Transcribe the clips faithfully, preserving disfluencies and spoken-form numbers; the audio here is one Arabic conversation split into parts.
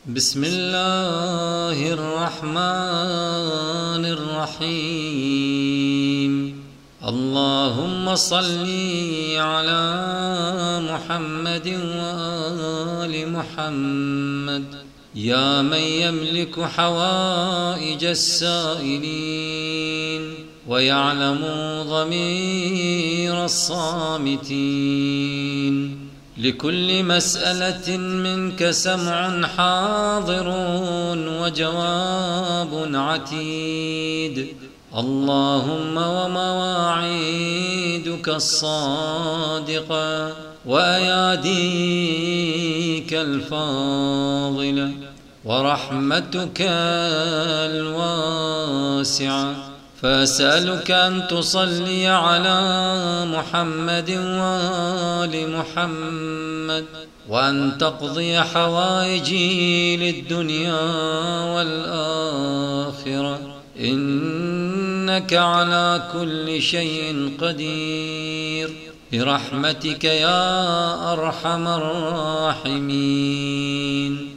بسم الله الرحمن الرحيم. اللهم صل على محمد وآل محمد يا من يملك حوائج السائلين ويعلم ضمير الصامتين. لكل مسألة منك سمع حاضر وجواب عتيد. اللهم ومواعيدك الصادقة وأياديك الفاضلة ورحمتك الواسعة، فأسألك أن تصلي على محمد وآل محمد، وأن تقضي حوائجي للدنيا والآخرة، إنك على كل شيء قدير، برحمتك يا أرحم الراحمين.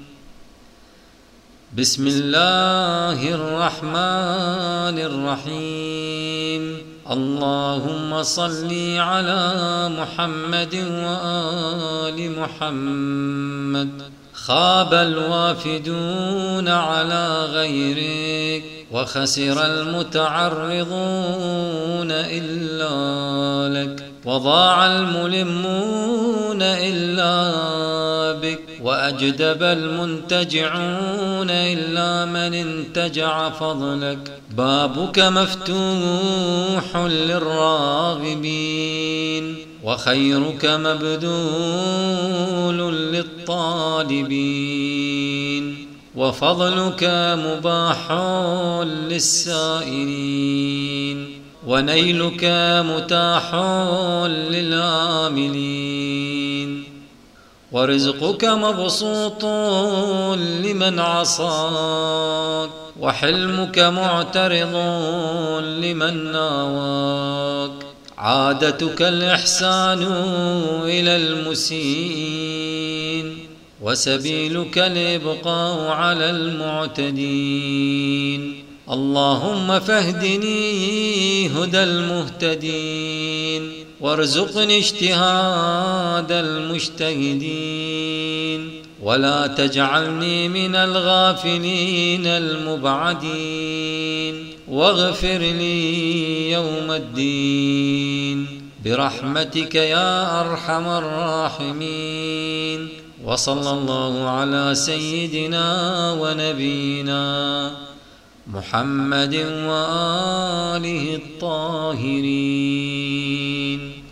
بسم الله الرحمن الرحيم. اللهم صل على محمد وآل محمد. خاب الوافدون على غيرك وخسر المتعرضون إلا لك، وضاع الملمون إلا بك، وأجدب المنتجعون إلا من انتجع فضلك. بابك مفتوح للراغبين، وخيرك مبذول للطالبين، وفضلك مباح للسائلين، ونيلك متاح للآملين، ورزقك مبسوط لمن عصاك، وحلمك معترض لمن ناواك. عادتك الإحسان إلى المسيئين، وسبيلك الإبقاء على المعتدين. اللهم فاهدني هدى المهتدين، وارزقني اجتهاد المجتهدين، ولا تجعلني من الغافلين المبعدين، واغفر لي يوم الدين، برحمتك يا أرحم الراحمين. وصلى الله على سيدنا ونبينا محمد وآله الطاهرين.